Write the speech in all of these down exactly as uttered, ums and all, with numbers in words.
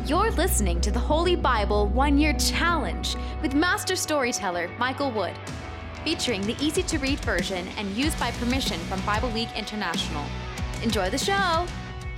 You're listening to the Holy Bible One-Year Challenge with Master Storyteller Michael Wood, featuring the easy-to-read version and used by permission from Bible League International. Enjoy the show!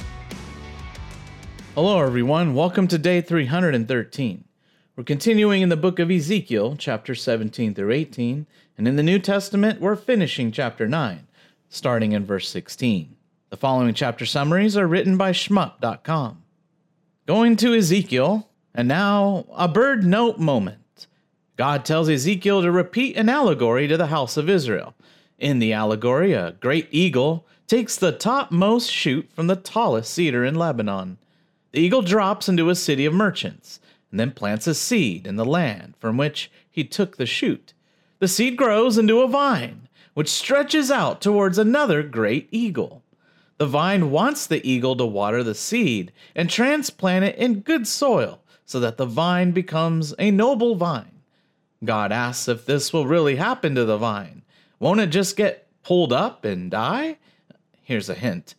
Hello everyone, welcome to day three hundred thirteen. We're continuing in the book of Ezekiel, chapter seventeen through eighteen, and in the New Testament, we're finishing chapter nine, starting in verse sixteen. The following chapter summaries are written by shmup dot com. Going to Ezekiel, and now a bird note moment. God tells Ezekiel to repeat an allegory to the house of Israel. In the allegory, a great eagle takes the topmost shoot from the tallest cedar in Lebanon. The eagle drops into a city of merchants, and then plants a seed in the land from which he took the shoot. The seed grows into a vine, which stretches out towards another great eagle. The vine wants the eagle to water the seed and transplant it in good soil so that the vine becomes a noble vine. God asks if this will really happen to the vine. Won't it just get pulled up and die? Here's a hint.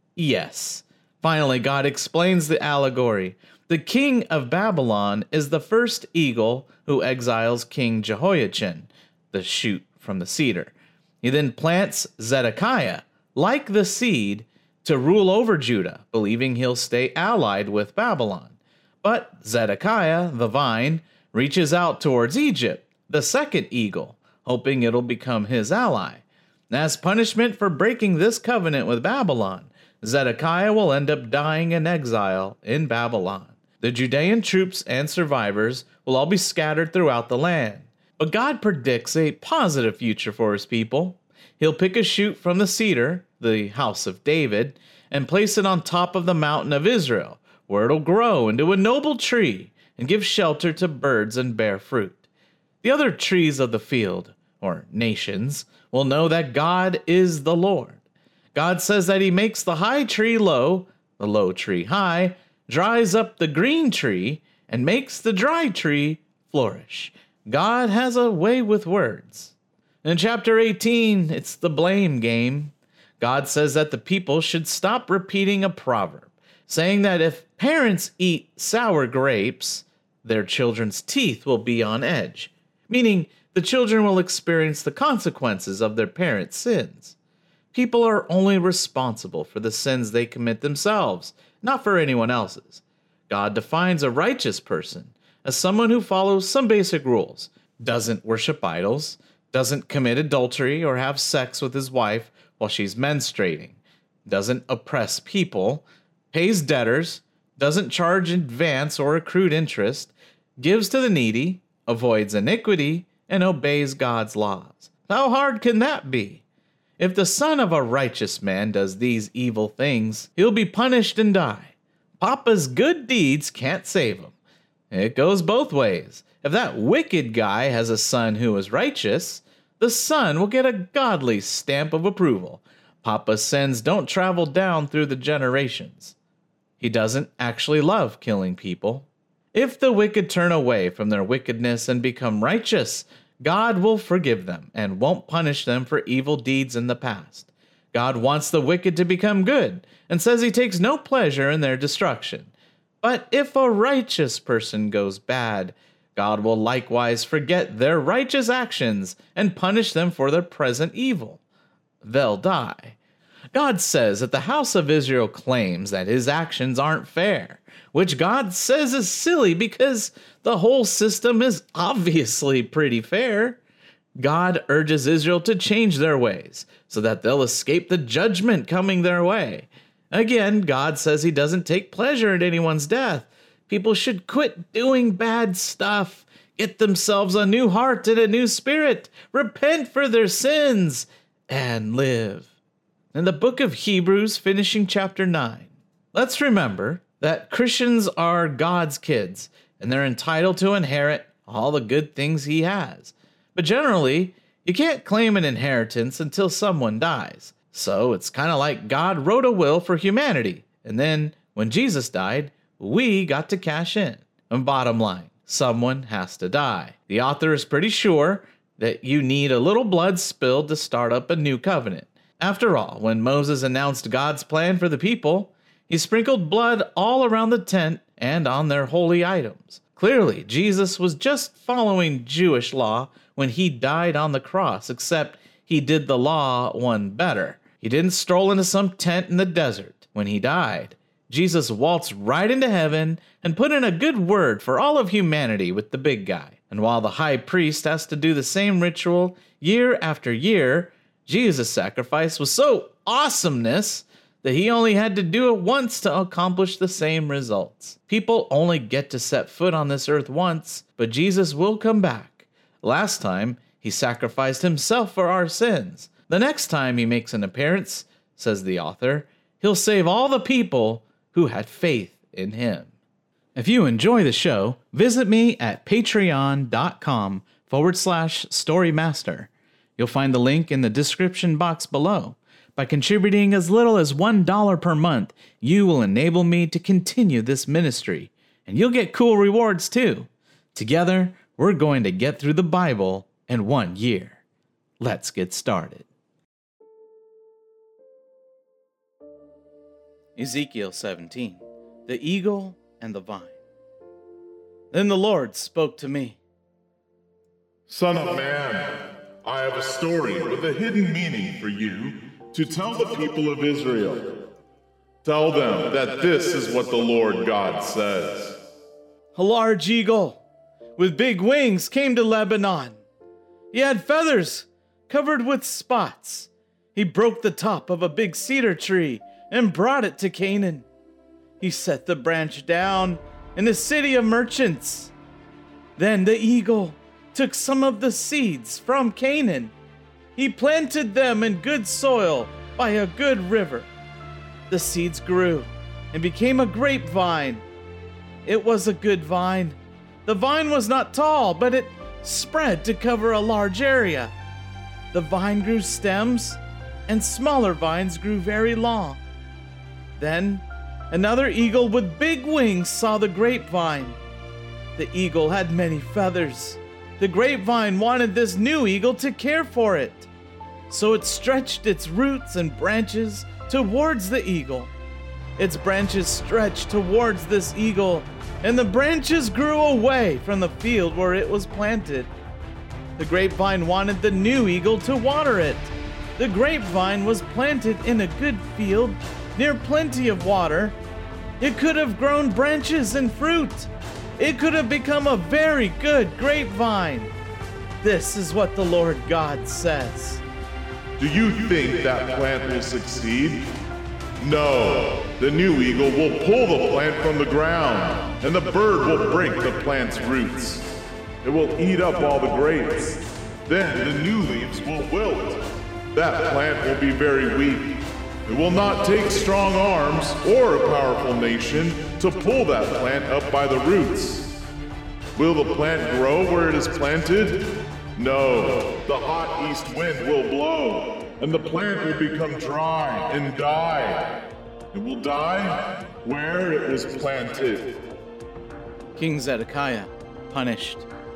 Yes. Finally, God explains the allegory. The king of Babylon is the first eagle who exiles King Jehoiachin, the shoot from the cedar. He then plants Zedekiah, like the seed, to rule over Judah, believing he'll stay allied with Babylon. But Zedekiah, the vine, reaches out towards Egypt, the second eagle, hoping it'll become his ally. As punishment for breaking this covenant with Babylon, Zedekiah will end up dying in exile in Babylon. The Judean troops and survivors will all be scattered throughout the land. But God predicts a positive future for his people. He'll pick a shoot from the cedar, the house of David, and place it on top of the mountain of Israel, where it'll grow into a noble tree and give shelter to birds and bear fruit. The other trees of the field, or nations, will know that God is the Lord. God says that he makes the high tree low, the low tree high, dries up the green tree, and makes the dry tree flourish. God has a way with words. In chapter eighteen, it's the blame game. God says that the people should stop repeating a proverb, saying that if parents eat sour grapes, their children's teeth will be on edge, meaning the children will experience the consequences of their parents' sins. People are only responsible for the sins they commit themselves, not for anyone else's. God defines a righteous person as someone who follows some basic rules, doesn't worship idols, doesn't commit adultery or have sex with his wife while she's menstruating, doesn't oppress people, pays debtors, doesn't charge advance or accrued interest, gives to the needy, avoids iniquity, and obeys God's laws. How hard can that be? If the son of a righteous man does these evil things, he'll be punished and die. Papa's good deeds can't save him. It goes both ways. If that wicked guy has a son who is righteous, the son will get a godly stamp of approval. Papa's sins don't travel down through the generations. He doesn't actually love killing people. If the wicked turn away from their wickedness and become righteous, God will forgive them and won't punish them for evil deeds in the past. God wants the wicked to become good and says he takes no pleasure in their destruction. But if a righteous person goes bad, God will likewise forget their righteous actions and punish them for their present evil. They'll die. God says that the house of Israel claims that his actions aren't fair, which God says is silly because the whole system is obviously pretty fair. God urges Israel to change their ways so that they'll escape the judgment coming their way. Again, God says he doesn't take pleasure in anyone's death. People should quit doing bad stuff, get themselves a new heart and a new spirit, repent for their sins, and live. In the book of Hebrews, finishing chapter nine, let's remember that Christians are God's kids, and they're entitled to inherit all the good things he has. But generally, you can't claim an inheritance until someone dies. So it's kind of like God wrote a will for humanity, and then when Jesus died, we got to cash in. And bottom line, someone has to die. The author is pretty sure that you need a little blood spilled to start up a new covenant. After all, when Moses announced God's plan for the people, he sprinkled blood all around the tent and on their holy items. Clearly, Jesus was just following Jewish law when he died on the cross, except he did the law one better. He didn't stroll into some tent in the desert. When he died, Jesus waltzed right into heaven and put in a good word for all of humanity with the big guy. And while the high priest has to do the same ritual year after year, Jesus' sacrifice was so awesomeness that he only had to do it once to accomplish the same results. People only get to set foot on this earth once, but Jesus will come back. Last time, he sacrificed himself for our sins. The next time he makes an appearance, says the author, he'll save all the people who had faith in him. If you enjoy the show, visit me at patreon.com forward slash storymaster. You'll find the link in the description box below. By contributing as little as one dollar per month, you will enable me to continue this ministry, and you'll get cool rewards too. Together, we're going to get through the Bible in one year. Let's get started. Ezekiel seventeen, the eagle and the vine. Then the Lord spoke to me. Son of man, I have a story with a hidden meaning for you to tell the people of Israel. Tell them that this is what the Lord God says. A large eagle with big wings came to Lebanon. He had feathers covered with spots. He broke the top of a big cedar tree and brought it to Canaan. He set the branch down in the city of merchants. Then the eagle took some of the seeds from Canaan. He planted them in good soil by a good river. The seeds grew and became a grapevine. It was a good vine. The vine was not tall, but it spread to cover a large area. The vine grew stems, and smaller vines grew very long. Then another eagle with big wings saw the grapevine. The eagle had many feathers. The grapevine wanted this new eagle to care for it. So it stretched its roots and branches towards the eagle. Its branches stretched towards this eagle, and the branches grew away from the field where it was planted. The grapevine wanted the new eagle to water it. The grapevine was planted in a good field near plenty of water. It could have grown branches and fruit. It could have become a very good grapevine. This is what the Lord God says. Do you think that plant will succeed? No, the new eagle will pull the plant from the ground, and the bird will break the plant's roots. It will eat up all the grapes. Then the new leaves will wilt. That plant will be very weak. It will not take strong arms or a powerful nation to pull that plant up by the roots. Will the plant grow where it is planted? No, the hot east wind will blow, and the plant will become dry and die. It will die where it was planted. King Zedekiah punished.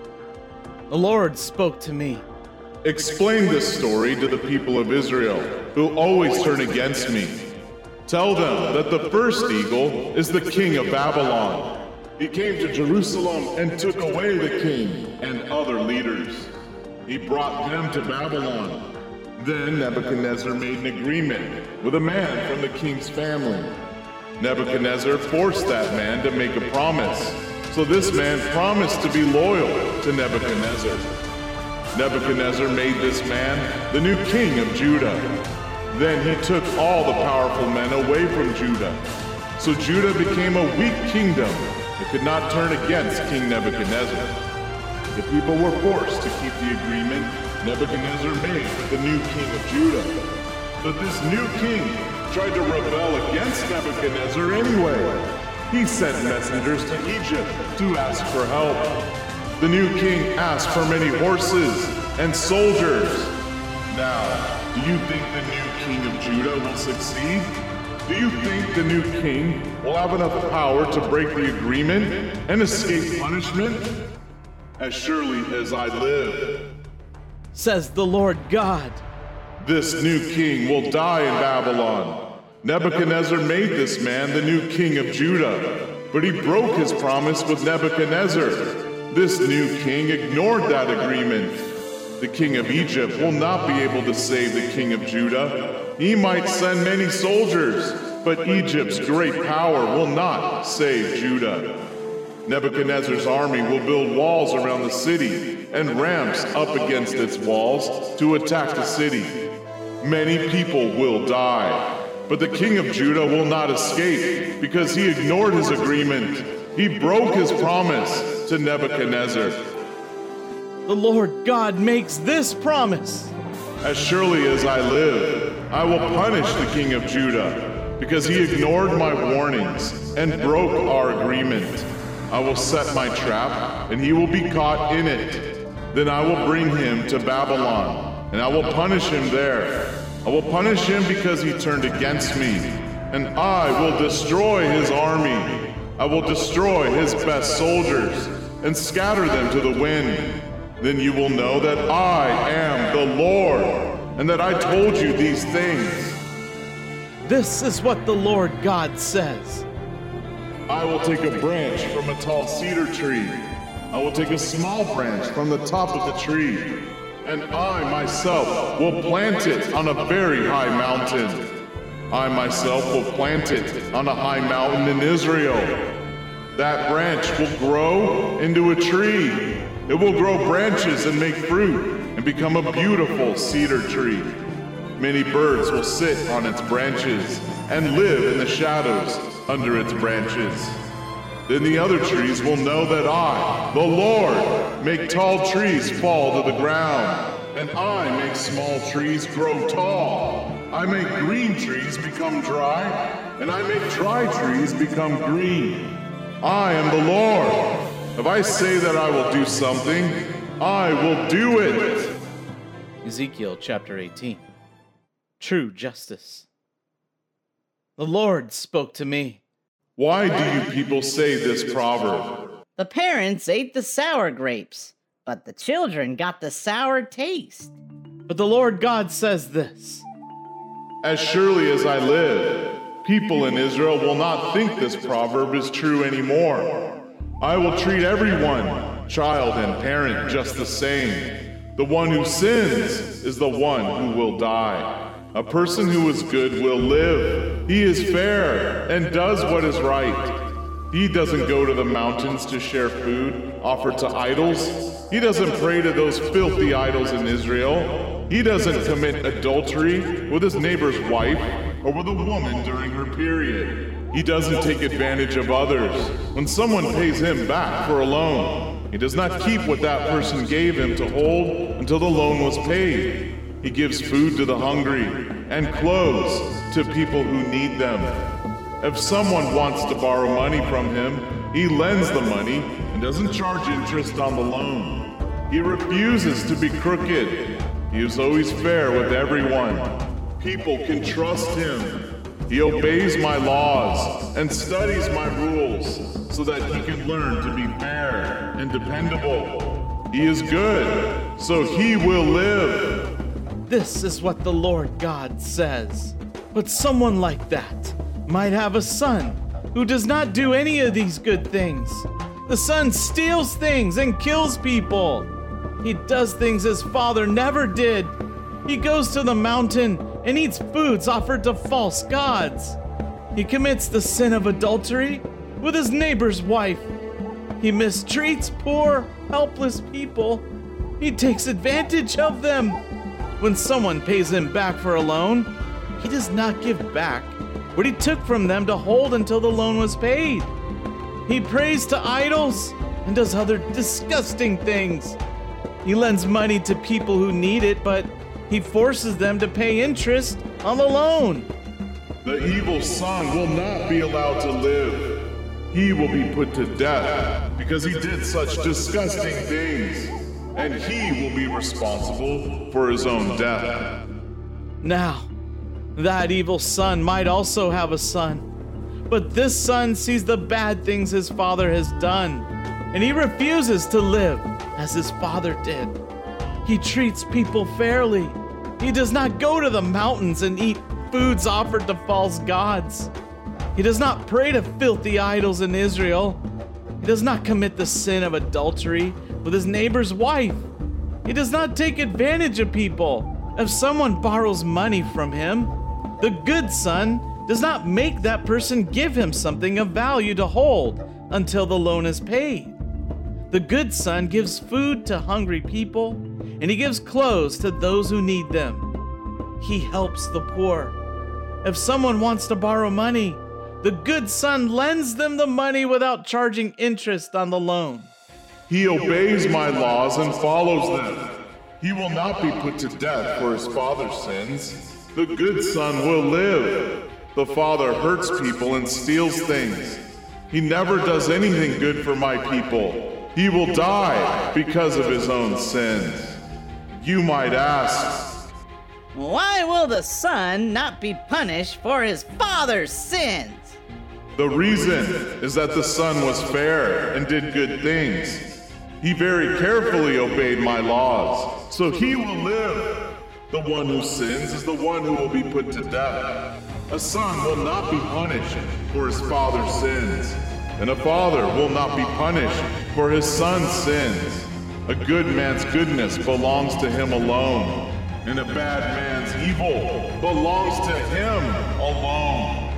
The Lord spoke to me. Explain this story to the people of Israel, who always turn against me. Tell them that the first eagle is the king of Babylon. He came to Jerusalem and took away the king and other leaders. He brought them to Babylon. Then Nebuchadnezzar made an agreement with a man from the king's family. Nebuchadnezzar forced that man to make a promise. So this man promised to be loyal to Nebuchadnezzar. Nebuchadnezzar made this man the new king of Judah. Then he took all the powerful men away from Judah. So Judah became a weak kingdom that could not turn against King Nebuchadnezzar. The people were forced to keep the agreement Nebuchadnezzar made with the new king of Judah. But this new king tried to rebel against Nebuchadnezzar anyway. He sent messengers to Egypt to ask for help. The new king asked for many horses and soldiers. Now, do you think the new king of Judah will succeed? Do you think the new king will have enough power to break the agreement and escape punishment? As surely as I live, says the Lord God, this new king will die in Babylon. Nebuchadnezzar made this man the new king of Judah. but he broke his promise with Nebuchadnezzar. This new king ignored that agreement. The king of Egypt will not be able to save the king of Judah. He might send many soldiers, but Egypt's great power will not save Judah. Nebuchadnezzar's army will build walls around the city and ramps up against its walls to attack the city. Many people will die, but the king of Judah will not escape because he ignored his agreement. He broke his promise to Nebuchadnezzar. The Lord God makes this promise. As surely as I live, I will punish the king of Judah because he ignored my warnings and broke our agreement. I will set my trap, and he will be caught in it. Then I will bring him to Babylon, and I will punish him there. I will punish him because he turned against me, and I will destroy his army. I will destroy his best soldiers and scatter them to the wind. Then you will know that I am the Lord, and that I told you these things. This is what the Lord God says. I will take a branch from a tall cedar tree. I will take a small branch from the top of the tree, and I myself will plant it on a very high mountain. I myself will plant it on a high mountain in Israel. That branch will grow into a tree. It will grow branches and make fruit and become a beautiful cedar tree. Many birds will sit on its branches and live in the shadows under its branches. Then the other trees will know that I, the Lord, make tall trees fall to the ground, and I make small trees grow tall. I make green trees become dry, and I make dry trees become green. I am the Lord. If I say that I will do something, I will do it. Ezekiel chapter eighteen. True justice. The Lord spoke to me. Why do you people say this proverb? The parents ate the sour grapes, but the children got the sour taste. But the Lord God says this. As surely as I live, people in Israel will not think this proverb is true anymore. I will treat everyone, child and parent, just the same. The one who sins is the one who will die. A person who is good will live. He is fair and does what is right. He doesn't go to the mountains to share food offered to idols. He doesn't pray to those filthy idols in Israel. He doesn't commit adultery with his neighbor's wife or with a woman during her period. He doesn't take advantage of others when someone pays him back for a loan. He does not keep what that person gave him to hold until the loan was paid. He gives food to the hungry and clothes to people who need them. If someone wants to borrow money from him, he lends the money and doesn't charge interest on the loan. He refuses to be crooked. He is always fair with everyone. People can trust him. He obeys my laws and studies my rules so that he can learn to be fair and dependable. He is good, so he will live. This is what the Lord God says. But someone like that might have a son who does not do any of these good things. The son steals things and kills people. He does things his father never did. He goes to the mountain and eats foods offered to false gods. He commits the sin of adultery with his neighbor's wife. He mistreats poor, helpless people. He takes advantage of them. When someone pays him back for a loan, he does not give back what he took from them to hold until the loan was paid. He prays to idols and does other disgusting things. He lends money to people who need it, but he forces them to pay interest on the loan. The evil son will not be allowed to live. He will be put to death because he did such disgusting things, and he will be responsible for his own death. Now, that evil son might also have a son, but this son sees the bad things his father has done, and he refuses to live as his father did. He treats people fairly. He does not go to the mountains and eat foods offered to false gods. He does not pray to filthy idols in Israel. He does not commit the sin of adultery with his neighbor's wife. He does not take advantage of people. If someone borrows money from him, the good son does not make that person give him something of value to hold until the loan is paid. The good son gives food to hungry people, and he gives clothes to those who need them. He helps the poor. If someone wants to borrow money, the good son lends them the money without charging interest on the loan. He obeys my laws and follows them. He will not be put to death for his father's sins. The good son will live. The father hurts people and steals things. He never does anything good for my people. He will die because of his own sins. You might ask, why will the son not be punished for his father's sins? The reason is that the son was fair and did good things. He very carefully obeyed my laws, so he will live. The one who sins is the one who will be put to death. A son will not be punished for his father's sins, and a father will not be punished for his son's sins. A good man's goodness belongs to him alone, and a bad man's evil belongs to him alone.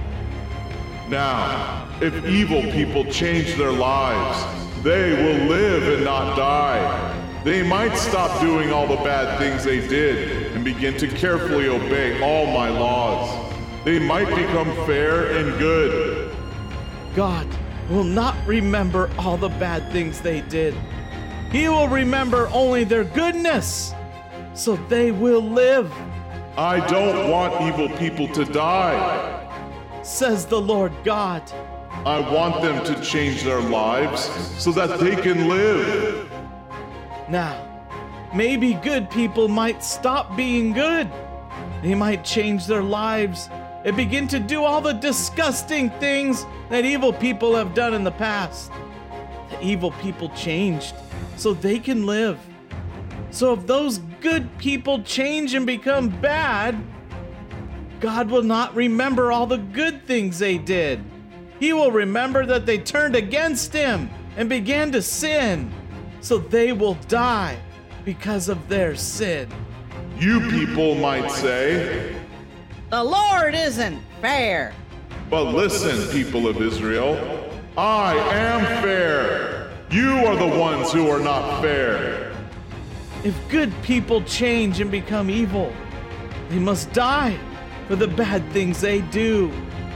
Now, if evil people change their lives, they will live and not die. They might stop doing all the bad things they did and begin to carefully obey all my laws. They might become fair and good. God will not remember all the bad things they did. He will remember only their goodness, so they will live. I don't want evil people to die, says the Lord God. I want them to change their lives so that they can live. Now, maybe good people might stop being good. They might change their lives and begin to do all the disgusting things that evil people have done in the past. The evil people changed so they can live. So if those good people change and become bad, God will not remember all the good things they did. He will remember that they turned against him and began to sin, so they will die because of their sin. You people might say, the Lord isn't fair. But listen, people of Israel, I am fair. You are the ones who are not fair. If good people change and become evil, they must die for the bad things they do.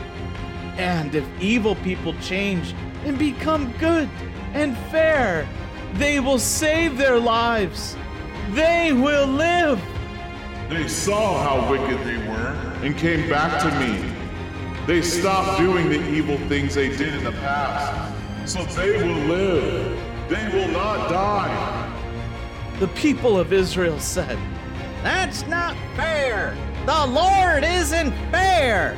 And if evil people change and become good and fair, they will save their lives. They will live. They saw how wicked they were and came back to me. They stopped doing the evil things they did in the past, so they will live. They will not die. The people of Israel said, that's not fair. The Lord isn't fair.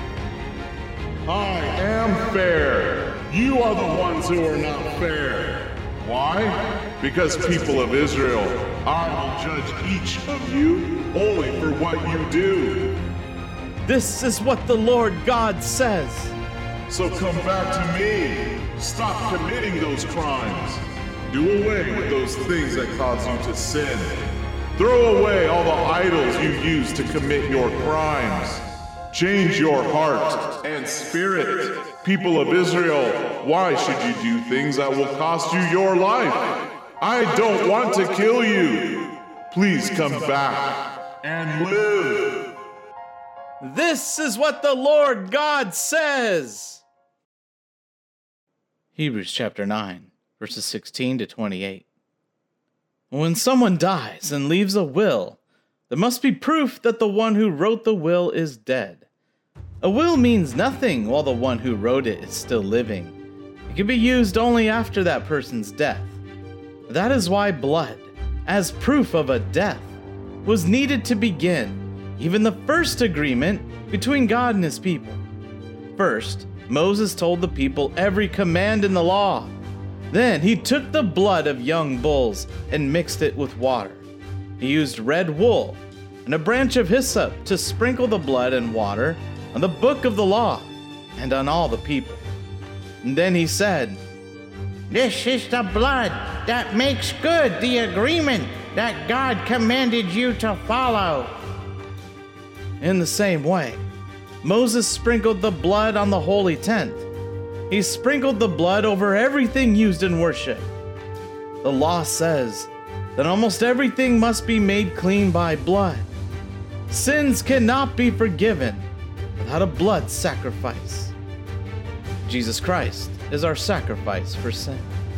I am fair. You are the ones who are not fair. Why? Because people of Israel, I will judge each of you only for what you do. This is what the Lord God says. So come back to me. Stop committing those crimes. Do away with those things that cause you to sin. Throw away all the idols you use to commit your crimes. Change your heart and spirit. People of Israel, why should you do things that will cost you your life? I don't want to kill you. Please come back and live. This is what the Lord God says. Hebrews chapter nine, verses sixteen to twenty-eight. When someone dies and leaves a will, there must be proof that the one who wrote the will is dead. A will means nothing while the one who wrote it is still living. It can be used only after that person's death. That is why blood, as proof of a death, was needed to begin even the first agreement between God and his people. First, Moses told the people every command in the law. Then he took the blood of young bulls and mixed it with water. He used red wool and a branch of hyssop to sprinkle the blood and water on the book of the law. and on all the people. And then he said, "This is the blood that makes good the agreement that God commanded you to follow." In the same way, Moses sprinkled the blood on the holy tent. He sprinkled the blood over everything used in worship. The law says that almost everything must be made clean by blood. Sins cannot be forgiven without a blood sacrifice. Jesus Christ is our sacrifice for sin.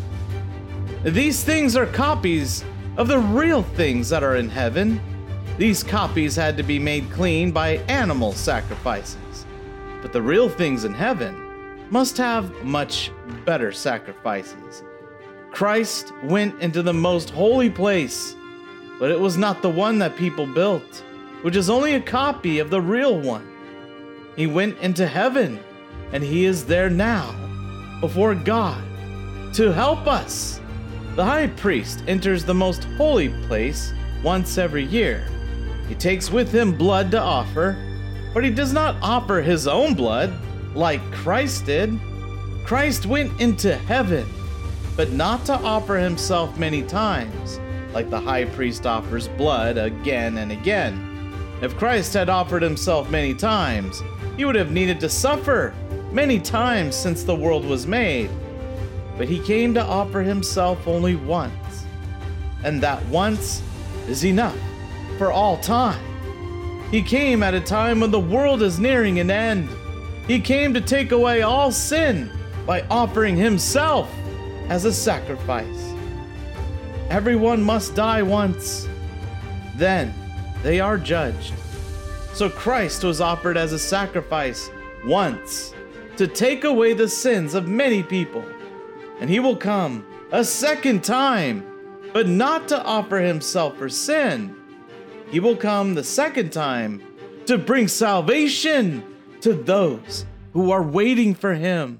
These things are copies of the real things that are in heaven. These copies had to be made clean by animal sacrifices, but the real things in heaven must have much better sacrifices. Christ went into the most holy place, but it was not the one that people built, which is only a copy of the real one. He went into heaven, and he is there now, before God, to help us. The high priest enters the most holy place once every year. He takes with him blood to offer, but he does not offer his own blood like Christ did. Christ went into heaven, but not to offer himself many times, like the high priest offers blood again and again. If Christ had offered himself many times, he would have needed to suffer many times since the world was made. But he came to offer himself only once, and that once is enough for all time. He came at a time when the world is nearing an end. He came to take away all sin by offering himself as a sacrifice. Everyone must die once. Then they are judged. So Christ was offered as a sacrifice once to take away the sins of many people. And he will come a second time, but not to offer himself for sin. He will come the second time to bring salvation to those who are waiting for him.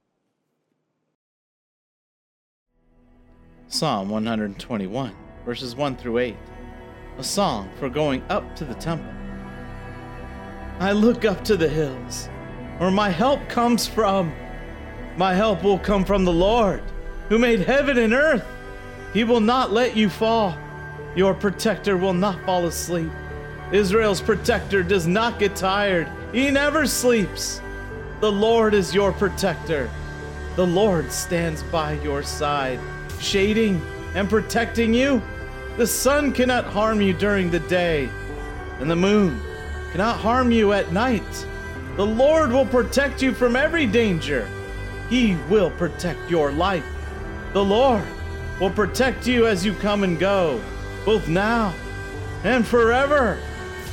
Psalm one twenty-one, verses one through eight, a song for going up to the temple. I look up to the hills, where my help comes from. My help will come from the Lord, who made heaven and earth. He will not let you fall. Your protector will not fall asleep. Israel's protector does not get tired. He never sleeps. The Lord is your protector. The Lord stands by your side, shading and protecting you. The sun cannot harm you during the day, and the moon cannot harm you at night. The Lord will protect you from every danger. He will protect your life. The Lord will protect you as you come and go, both now and forever.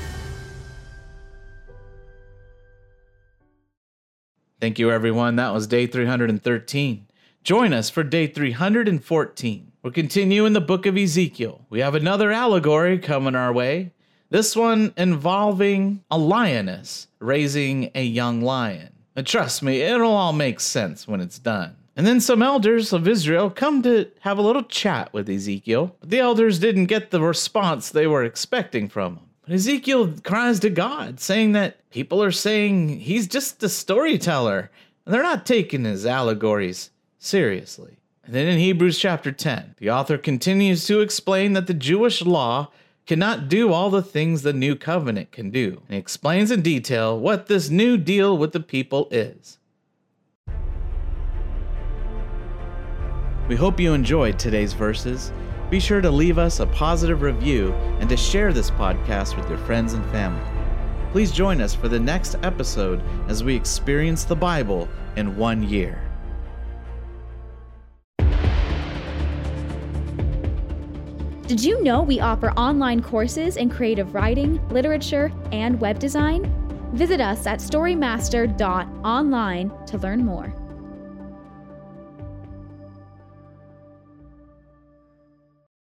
Thank you, everyone. That was day three hundred thirteen. Join us for day three hundred fourteen. We're continuing the book of Ezekiel. We have another allegory coming our way, this one involving a lioness raising a young lion. And trust me, it'll all make sense when it's done. And then some elders of Israel come to have a little chat with Ezekiel, but the elders didn't get the response they were expecting from him. But Ezekiel cries to God, saying that people are saying he's just a storyteller, and they're not taking his allegories seriously. And then in Hebrews chapter ten, the author continues to explain that the Jewish law cannot do all the things the new covenant can do. And he explains in detail what this new deal with the people is. We hope you enjoyed today's verses. Be sure to leave us a positive review and to share this podcast with your friends and family. Please join us for the next episode as we experience the Bible in one year. Did you know we offer online courses in creative writing, literature, and web design? Visit us at storymaster dot online to learn more.